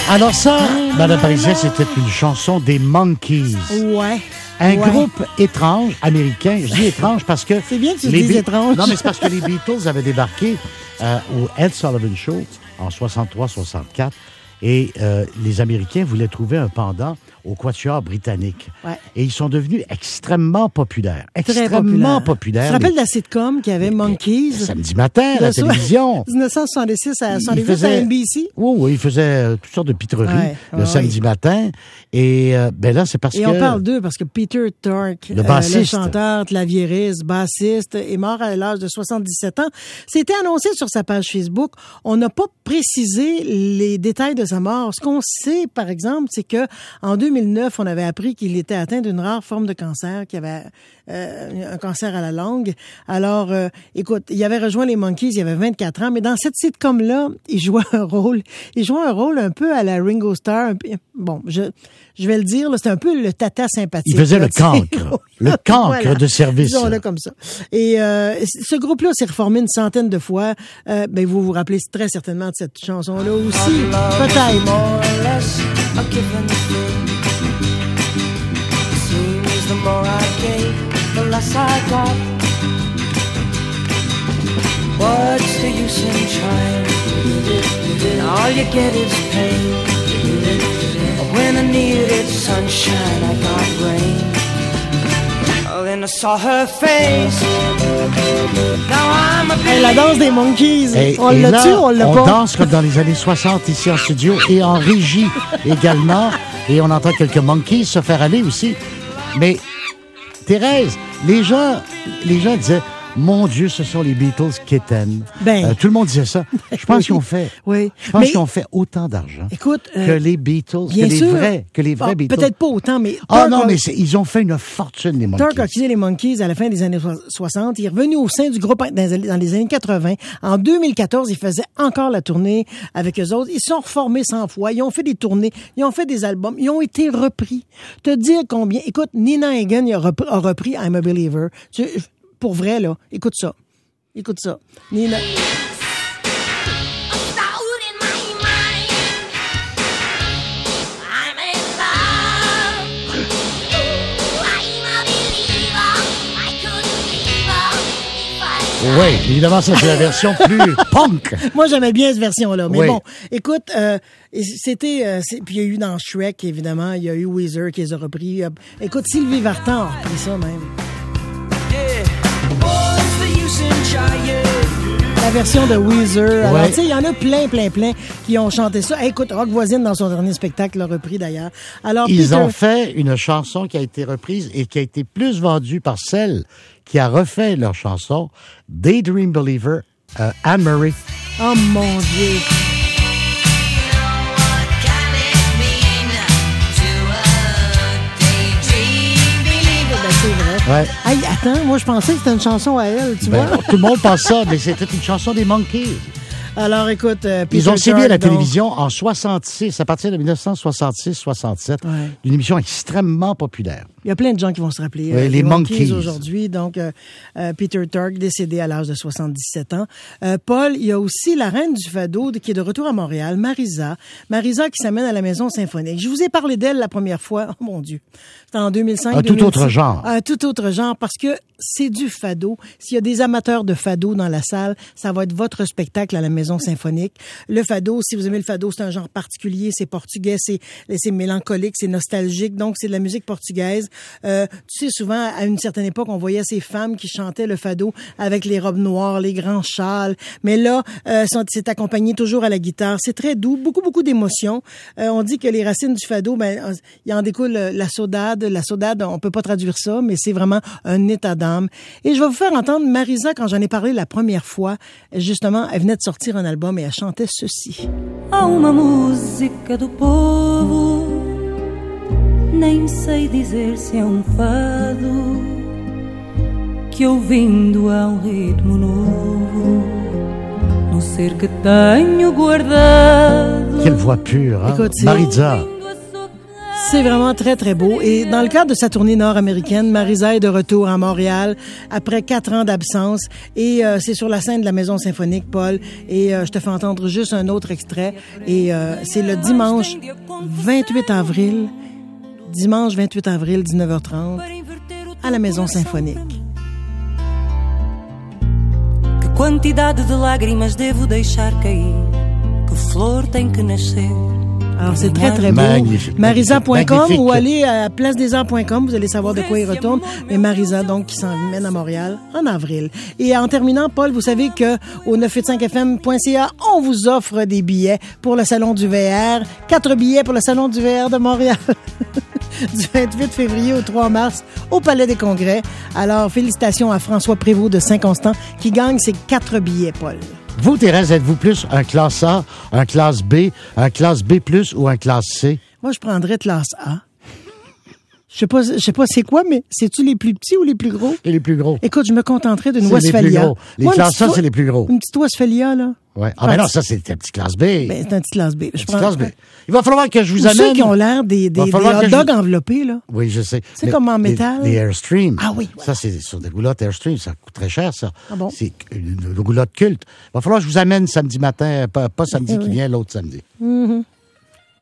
Alors ça, Madame Parisien, c'était une chanson des Monkees. Ouais. Un groupe étrange, américain. Je dis étrange parce que... C'est bien que tu dises étrange. Non, mais c'est parce que les Beatles avaient débarqué au Ed Sullivan Show en 63-64 et les Américains voulaient trouver un pendant au quatuor britannique. Ouais. Et ils sont devenus extrêmement populaires. Très populaires. Tu te rappelles de la sitcom qu'il y avait Monkees? Samedi matin, à la télévision. 1966 à 78 à NBC. Oui, il faisait toutes sortes de pitreries le samedi matin. Et là, c'est parce que... Et on parle d'eux parce que Peter Tork, le bassiste, le chanteur, claviériste, bassiste, est mort à l'âge de 77 ans. C'était annoncé sur sa page Facebook. On n'a pas précisé les détails de sa mort. Ce qu'on sait, par exemple, c'est que en 2009, on avait appris qu'il était atteint d'une rare forme de cancer, qu'il avait un cancer à la langue. Alors, écoute, il avait rejoint les Monkees, il avait 24 ans, mais dans cette sitcom-là, il jouait un rôle un peu à la Ringo Starr. Bon, je vais le dire, c'était un peu le tata sympathique. Il faisait le cancre. Le cancre voilà, de service. Disons-le comme ça. Et ce groupe-là s'est reformé une centaine de fois. Vous vous rappelez très certainement de cette chanson-là aussi. Peut-être. The more I gave, the less I got. What's the use in trying? All you get is pain. When I needed sunshine, I got rain. Oh, then I saw her face. Now I'm a hey, la danse des Monkees. Hey, on l'a-tu, on l'a pas? On danse comme dans les années 60 ici en studio et en régie également. Et on entend quelques Monkees se faire aller aussi. Mais, Thérèse, les gens disaient, mon Dieu, ce sont les Beatles quétaines. Tout le monde disait ça. Je pense qu'ils ont fait, qu'ils ont fait autant d'argent que les Beatles, que les vrais Beatles. Peut-être pas autant, mais... ils ont fait une fortune, les Monkees. Turk a quitté les Monkees à la fin des années 60. Il est revenu au sein du groupe dans les années 80. En 2014, il faisait encore la tournée avec eux autres. Ils se sont reformés 100 fois. Ils ont fait des tournées. Ils ont fait des albums. Ils ont été repris. Te dire combien... Écoute, Nina Hagen a repris I'm a Believer. Pour vrai, là. Écoute ça. Nina... Oui, évidemment, ça, c'est la version plus punk. Moi, j'aimais bien cette version-là. Mais oui. Bon, écoute, c'était... puis il y a eu dans Shrek, évidemment, il y a eu Weezer qui les a repris. Écoute, Sylvie Vartan a repris ça, même. La version de Weezer. Alors, tu sais, il y en a plein qui ont chanté ça. Hey, écoute, Rock Voisine, dans son dernier spectacle, l'a repris d'ailleurs. Alors, ils ont fait une chanson qui a été reprise et qui a été plus vendue par celle qui a refait leur chanson, Daydream Believer, Anne-Marie. Oh mon Dieu! C'est vrai. Ouais. Hey, attends, moi je pensais que c'était une chanson à elle, tu vois. Tout le monde pense ça, mais c'était une chanson des Monkees. Alors, écoute... ils ont sévi à la télévision en 66, à partir de 1966-67, une émission extrêmement populaire. Il y a plein de gens qui vont se rappeler les Monkees aujourd'hui. Donc, Peter Tork, décédé à l'âge de 77 ans. Paul, il y a aussi la reine du fado qui est de retour à Montréal, Marisa. Marisa qui s'amène à la Maison Symphonique. Je vous ai parlé d'elle la première fois. Oh mon Dieu! C'était en 2005. Un tout autre genre. Un tout autre genre parce que c'est du fado. S'il y a des amateurs de fado dans la salle, ça va être votre spectacle à la Maison Symphonique. Le fado, si vous aimez le fado, c'est un genre particulier. C'est portugais, c'est mélancolique, c'est nostalgique. Donc, c'est de la musique portugaise. Tu sais, souvent, à une certaine époque, on voyait ces femmes qui chantaient le fado avec les robes noires, les grands châles. Mais là, c'est accompagné toujours à la guitare. C'est très doux, beaucoup d'émotions. On dit que les racines du fado, il en découle la saudade. La saudade, on peut pas traduire ça, mais c'est vraiment un état d'âme. Et je vais vous faire entendre Marisa, quand j'en ai parlé la première fois. Justement, elle venait de sortir un album et elle chantait ceci. Há uma música do povo, nem sei dizer se é fado, que ouvindo há ritmo novo, no ser que tenho guardado. Quelle voix pure, hein? Écoute, Marisa. C'est vraiment très, très beau. Et dans le cadre de sa tournée nord-américaine, Marisa est de retour à Montréal après 4 ans d'absence. Et c'est sur la scène de la Maison symphonique, Paul. Et je te fais entendre juste un autre extrait. Et c'est le dimanche 28 avril, 19h30, à la Maison symphonique. Que quantidade de lágrimas devo deixar cair, que flor tem que nascer. Alors, c'est très, très beau. Magnifique. Marisa.com ou allez à placedesarts.com, vous allez savoir de quoi il retourne. Mais Marisa, donc, qui s'emmène à Montréal en avril. Et en terminant, Paul, vous savez que au 985fm.ca, on vous offre des billets pour le Salon du VR. 4 billets pour le Salon du VR de Montréal. Du 28 février au 3 mars au Palais des Congrès. Alors, félicitations à François Prévost de Saint-Constant qui gagne ses 4 billets, Paul. Vous, Thérèse, êtes-vous plus un classe A, un classe B, un classe B+, ou un classe C? Moi, je prendrais classe A. Je sais pas c'est quoi, mais c'est-tu les plus petits ou les plus gros? Et les plus gros. Écoute, je me contenterais d'une C'est les plus Westphalia. gros. Les Moi, classes A, c'est les plus gros. Une petite Westphalia, là. Ouais. Ah, ben non, ça, c'est un petit classe B. Ben, c'est un petit classe B. Je prends classe B. Il va falloir que je vous ou amène... ceux qui ont l'air des hot dogs enveloppés, là. Oui, je sais. C'est comme en métal. Les Airstream. Ah oui, Ça, voilà. c'est sur des roulottes Airstream. Ça coûte très cher, ça. Ah bon? C'est une roulotte culte. Il va falloir que je vous amène samedi matin, pas samedi qui vient, l'autre samedi. Mm-hmm.